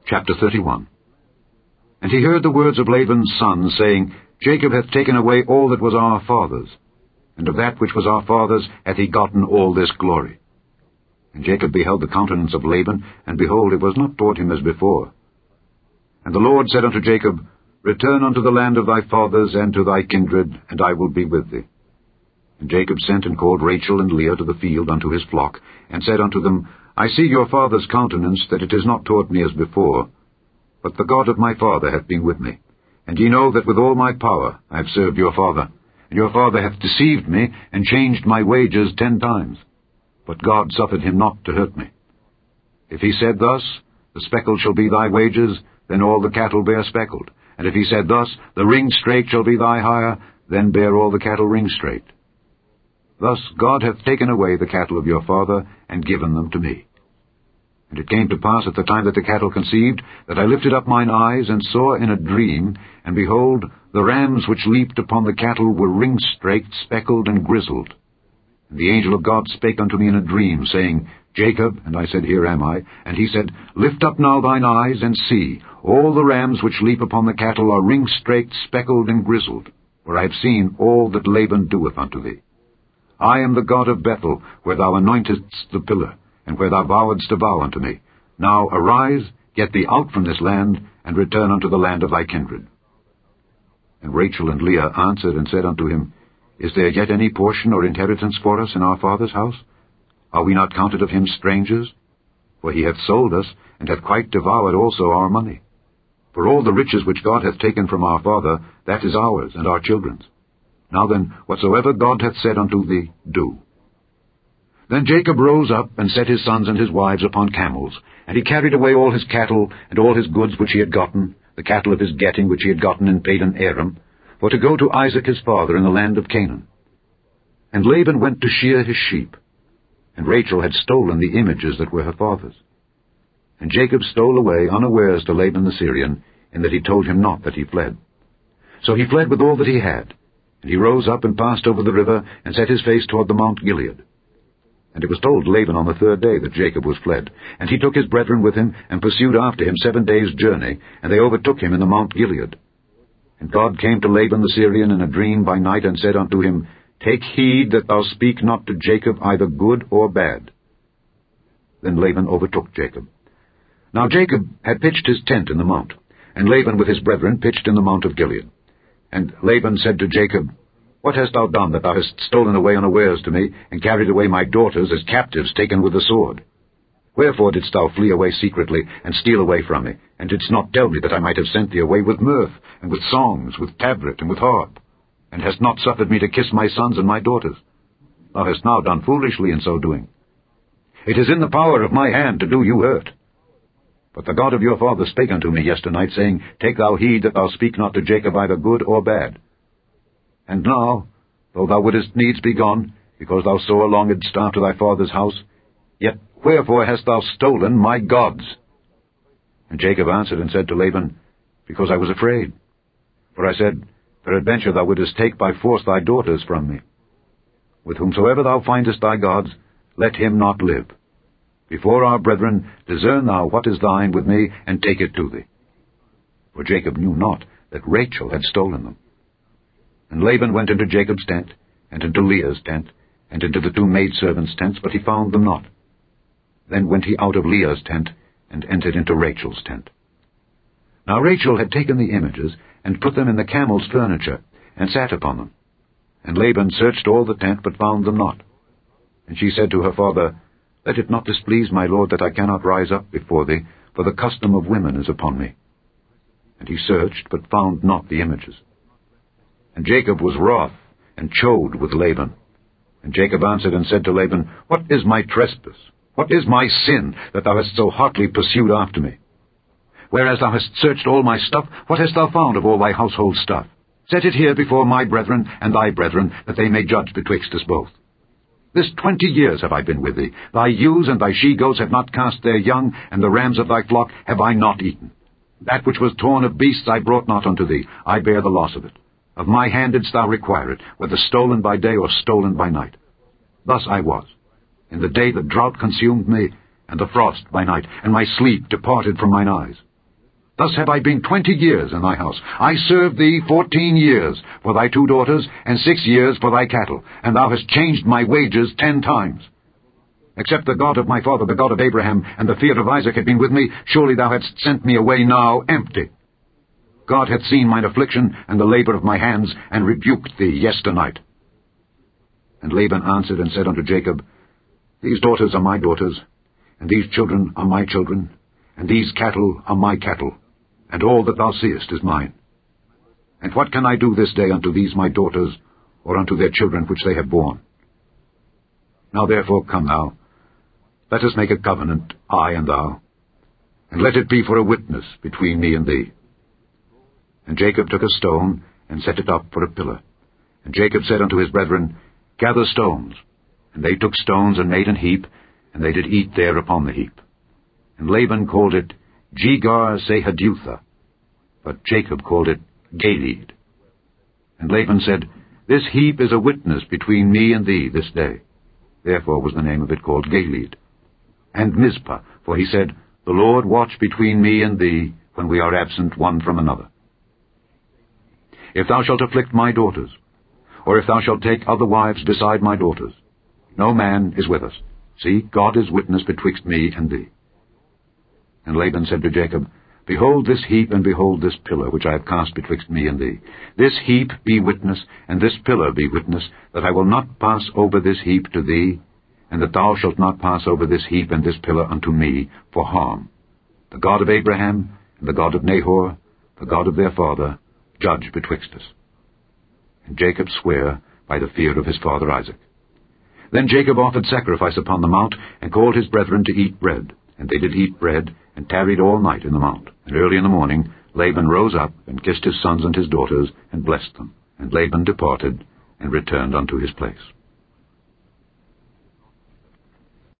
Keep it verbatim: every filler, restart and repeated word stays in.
Chapter thirty-one. And he heard the words of Laban's son, saying, Jacob hath taken away all that was our father's, and of that which was our father's hath he gotten all this glory. And Jacob beheld the countenance of Laban, and behold, it was not toward him as before. And the Lord said unto Jacob, Return unto the land of thy fathers, and to thy kindred, and I will be with thee. And Jacob sent and called Rachel and Leah to the field unto his flock, and said unto them, I see your father's countenance, that it is not toward me as before, but the God of my father hath been with me. And ye know that with all my power I have served your father, and your father hath deceived me, and changed my wages ten times. But God suffered him not to hurt me. If he said thus, The speckle shall be thy wages, then all the cattle bear speckled. And if he said thus, The ring straight shall be thy hire, then bear all the cattle ring straight. Thus God hath taken away the cattle of your father, and given them to me. And it came to pass at the time that the cattle conceived, that I lifted up mine eyes, and saw in a dream, and behold, the rams which leaped upon the cattle were ring-straight, speckled, and grizzled. And the angel of God spake unto me in a dream, saying, Jacob, and I said, Here am I. And he said, Lift up now thine eyes, and see, all the rams which leap upon the cattle are ring-straight, speckled, and grizzled, for I have seen all that Laban doeth unto thee. I am the God of Bethel, where thou anointedst the pillar, and where thou vowedst a vow unto me. Now arise, get thee out from this land, and return unto the land of thy kindred. And Rachel and Leah answered and said unto him, Is there yet any portion or inheritance for us in our father's house? Are we not counted of him strangers? For he hath sold us, and hath quite devoured also our money. For all the riches which God hath taken from our father, that is ours and our children's. Now then, whatsoever God hath said unto thee, do. Then Jacob rose up, and set his sons and his wives upon camels, and he carried away all his cattle, and all his goods which he had gotten, the cattle of his getting which he had gotten in Padan Aram, for to go to Isaac his father in the land of Canaan. And Laban went to shear his sheep, and Rachel had stolen the images that were her father's. And Jacob stole away unawares to Laban the Syrian, in that he told him not that he fled. So he fled with all that he had. And he rose up and passed over the river, and set his face toward the Mount Gilead. And it was told Laban on the third day that Jacob was fled. And he took his brethren with him, and pursued after him seven days' journey, and they overtook him in the Mount Gilead. And God came to Laban the Syrian in a dream by night, and said unto him, Take heed that thou speak not to Jacob either good or bad. Then Laban overtook Jacob. Now Jacob had pitched his tent in the mount, and Laban with his brethren pitched in the Mount of Gilead. And Laban said to Jacob, What hast thou done, that thou hast stolen away unawares to me, and carried away my daughters as captives taken with the sword? Wherefore didst thou flee away secretly, and steal away from me, and didst not tell me that I might have sent thee away with mirth, and with songs, with tabret, and with harp, and hast not suffered me to kiss my sons and my daughters? Thou hast now done foolishly in so doing. It is in the power of my hand to do you hurt. But the God of your father spake unto me yesternight, saying, Take thou heed that thou speak not to Jacob either good or bad. And now, though thou wouldest needs be gone, because thou sore longedst after thy father's house, yet wherefore hast thou stolen my gods? And Jacob answered and said to Laban, Because I was afraid. For I said, Peradventure thou wouldest take by force thy daughters from me. With whomsoever thou findest thy gods, let him not live. Before our brethren, discern thou what is thine with me, and take it to thee. For Jacob knew not that Rachel had stolen them. And Laban went into Jacob's tent, and into Leah's tent, and into the two maidservants' tents, but he found them not. Then went he out of Leah's tent, and entered into Rachel's tent. Now Rachel had taken the images, and put them in the camel's furniture, and sat upon them. And Laban searched all the tent, but found them not. And she said to her father, Let it not displease my lord that I cannot rise up before thee, for the custom of women is upon me. And he searched, but found not the images. And Jacob was wroth, and chode with Laban. And Jacob answered and said to Laban, What is my trespass? What is my sin, that thou hast so hotly pursued after me? Whereas thou hast searched all my stuff, what hast thou found of all thy household stuff? Set it here before my brethren and thy brethren, that they may judge betwixt us both. This twenty years have I been with thee. Thy ewes and thy she-goats have not cast their young, and the rams of thy flock have I not eaten. That which was torn of beasts I brought not unto thee. I bear the loss of it. Of my hand didst thou require it, whether stolen by day or stolen by night. Thus I was. In the day the drought consumed me, and the frost by night, and my sleep departed from mine eyes. Thus have I been twenty years in thy house. I served thee fourteen years for thy two daughters, and six years for thy cattle, and thou hast changed my wages ten times. Except the God of my father, the God of Abraham, and the fear of Isaac had been with me, surely thou hadst sent me away now empty. God hath seen mine affliction and the labor of my hands, and rebuked thee yesternight. And Laban answered and said unto Jacob, These daughters are my daughters, and these children are my children, and these cattle are my cattle, and all that thou seest is mine. And what can I do this day unto these my daughters, or unto their children which they have borne? Now therefore come thou, let us make a covenant, I and thou, and let it be for a witness between me and thee. And Jacob took a stone, and set it up for a pillar. And Jacob said unto his brethren, Gather stones. And they took stones, and made an heap, and they did eat there upon the heap. And Laban called it Jegar-sahadutha, but Jacob called it Galeed. And Laban said, This heap is a witness between me and thee this day. Therefore was the name of it called Galeed. And Mizpah, for he said, The Lord watch between me and thee, when we are absent one from another. If thou shalt afflict my daughters, or if thou shalt take other wives beside my daughters, no man is with us. See, God is witness betwixt me and thee. And Laban said to Jacob, Behold this heap, and behold this pillar, which I have cast betwixt me and thee. This heap be witness, and this pillar be witness, that I will not pass over this heap to thee, and that thou shalt not pass over this heap and this pillar unto me for harm. The God of Abraham, and the God of Nahor, the God of their father, judge betwixt us. And Jacob sware by the fear of his father Isaac. Then Jacob offered sacrifice upon the mount, and called his brethren to eat bread. And they did eat bread, and tarried all night in the mount. And early in the morning Laban rose up, and kissed his sons and his daughters, and blessed them. And Laban departed, and returned unto his place.